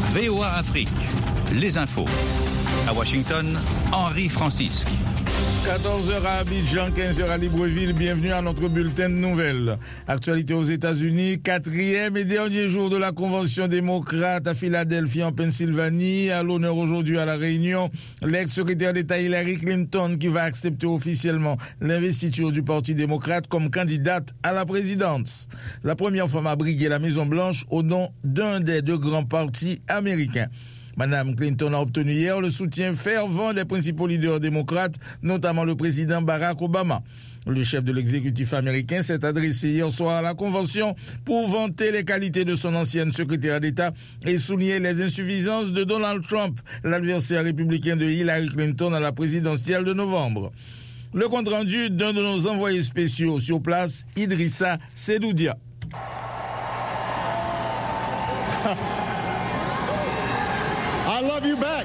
VOA Afrique, les infos. À Washington, Henri Francisque. 14h à Abidjan, 15h à Libreville. Bienvenue à notre bulletin de nouvelles. Actualité aux États-Unis, 4e et dernier jour de la Convention démocrate à Philadelphie en Pennsylvanie. À l'honneur aujourd'hui à La Réunion, l'ex-secrétaire d'État Hillary Clinton qui va accepter officiellement l'investiture du Parti démocrate comme candidate à la présidence. La première femme à briguer la Maison-Blanche au nom d'un des deux grands partis américains. Madame Clinton a obtenu hier le soutien fervent des principaux leaders démocrates, notamment le président Barack Obama. Le chef de l'exécutif américain s'est adressé hier soir à la Convention pour vanter les qualités de son ancienne secrétaire d'État et souligner les insuffisances de Donald Trump, l'adversaire républicain de Hillary Clinton à la présidentielle de novembre. Le compte-rendu d'un de nos envoyés spéciaux sur place, Idrissa Sedoudia. I love you back.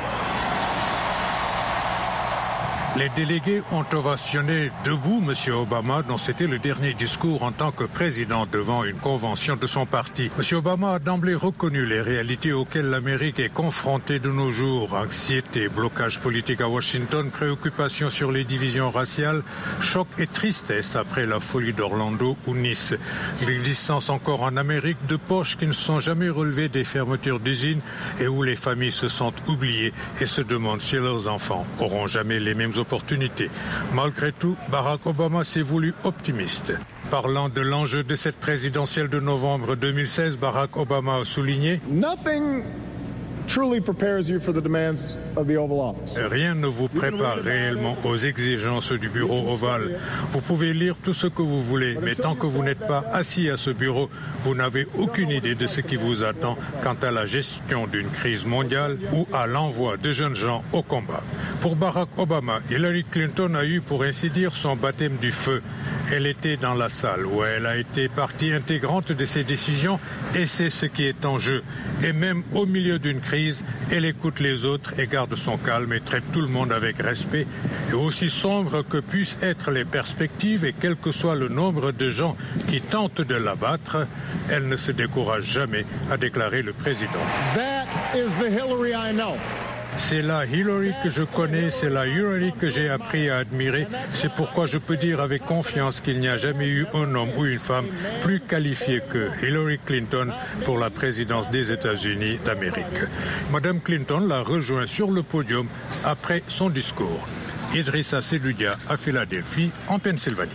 Les délégués ont ovationné debout M. Obama, dont c'était le dernier discours en tant que président devant une convention de son parti. M. Obama a d'emblée reconnu les réalités auxquelles l'Amérique est confrontée de nos jours. Anxiété, blocage politique à Washington, préoccupation sur les divisions raciales, choc et tristesse après la folie d'Orlando ou Nice. L'existence encore en Amérique de poches qui ne sont jamais relevées des fermetures d'usines et où les familles se sentent oubliées et se demandent si leurs enfants auront jamais les mêmes opportunités. Malgré tout, Barack Obama s'est voulu optimiste. Parlant de l'enjeu de cette présidentielle de novembre 2016, Barack Obama a souligné « Nothing truly prepares you for the demands of the Oval Office. Rien ne vous prépare réellement aux exigences du bureau ovale. Vous pouvez lire tout ce que vous voulez, mais tant que vous n'êtes pas assis à ce bureau, vous n'avez aucune idée de ce qui vous attend quant à la gestion d'une crise mondiale ou à l'envoi de jeunes gens au combat. » Pour Barack Obama, Hillary Clinton a eu, pour ainsi dire, son baptême du feu. Elle était dans la salle où elle a été partie intégrante de ses décisions et c'est ce qui est en jeu. Et même au milieu d'une crise, elle écoute les autres et garde son calme et traite tout le monde avec respect. Et aussi sombre que puissent être les perspectives et quel que soit le nombre de gens qui tentent de l'abattre, elle ne se décourage jamais, a déclaré le président. That is the Hillary I know. C'est la Hillary que je connais, c'est la Hillary que j'ai appris à admirer. C'est pourquoi je peux dire avec confiance qu'il n'y a jamais eu un homme ou une femme plus qualifié que Hillary Clinton pour la présidence des États-Unis d'Amérique. Madame Clinton l'a rejoint sur le podium après son discours. Idrissa Sedoudia à Philadelphie, en Pennsylvanie.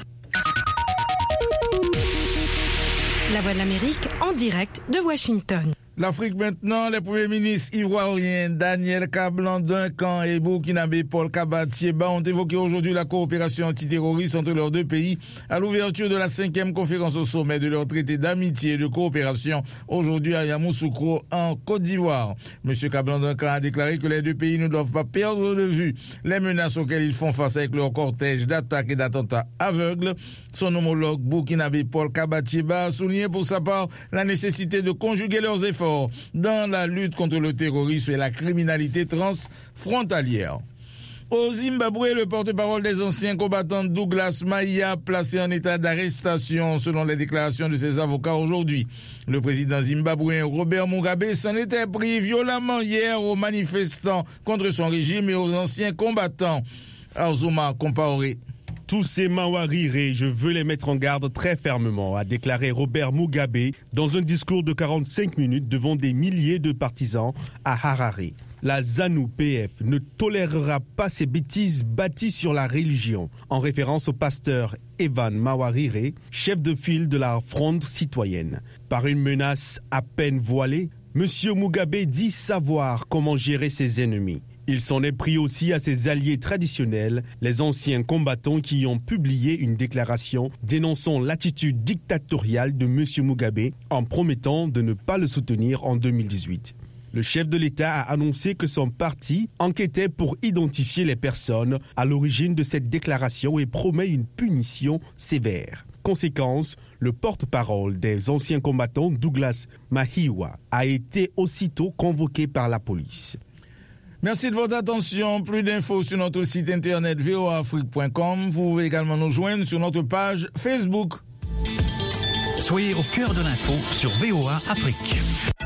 La Voix de l'Amérique en direct de Washington. L'Afrique maintenant, les premiers ministres ivoiriens Daniel Kablan-Duncan et Burkinabé Paul Kabatieba ont évoqué aujourd'hui la coopération antiterroriste entre leurs deux pays à l'ouverture de la 5e conférence au sommet de leur traité d'amitié et de coopération aujourd'hui à Yamoussoukro en Côte d'Ivoire. M. Kablan-Duncan a déclaré que les deux pays ne doivent pas perdre de vue les menaces auxquelles ils font face avec leur cortège d'attaques et d'attentats aveugles. Son homologue burkinabé Paul Kabatieba a souligné pour sa part la nécessité de conjuguer leurs efforts dans la lutte contre le terrorisme et la criminalité transfrontalière. Au Zimbabwe, le porte-parole des anciens combattants Douglas Maia placé en état d'arrestation selon les déclarations de ses avocats aujourd'hui. Le président zimbabwéen Robert Mugabe s'en était pris violemment hier aux manifestants contre son régime et aux anciens combattants. Azuma Compaoré. Tous ces Mawarire, je veux les mettre en garde très fermement, a déclaré Robert Mugabe dans un discours de 45 minutes devant des milliers de partisans à Harare. La ZANU-PF ne tolérera pas ces bêtises bâties sur la religion, en référence au pasteur Evan Mawarire, chef de file de la Fronde citoyenne. Par une menace à peine voilée, M. Mugabe dit savoir comment gérer ses ennemis. Il s'en est pris aussi à ses alliés traditionnels, les anciens combattants qui ont publié une déclaration dénonçant l'attitude dictatoriale de M. Mugabe en promettant de ne pas le soutenir en 2018. Le chef de l'État a annoncé que son parti enquêtait pour identifier les personnes à l'origine de cette déclaration et promet une punition sévère. Conséquence, le porte-parole des anciens combattants, Douglas Mahiwa, a été aussitôt convoqué par la police. Merci de votre attention. Plus d'infos sur notre site internet voaafrique.com. Vous pouvez également nous joindre sur notre page Facebook. Soyez au cœur de l'info sur VOA Afrique.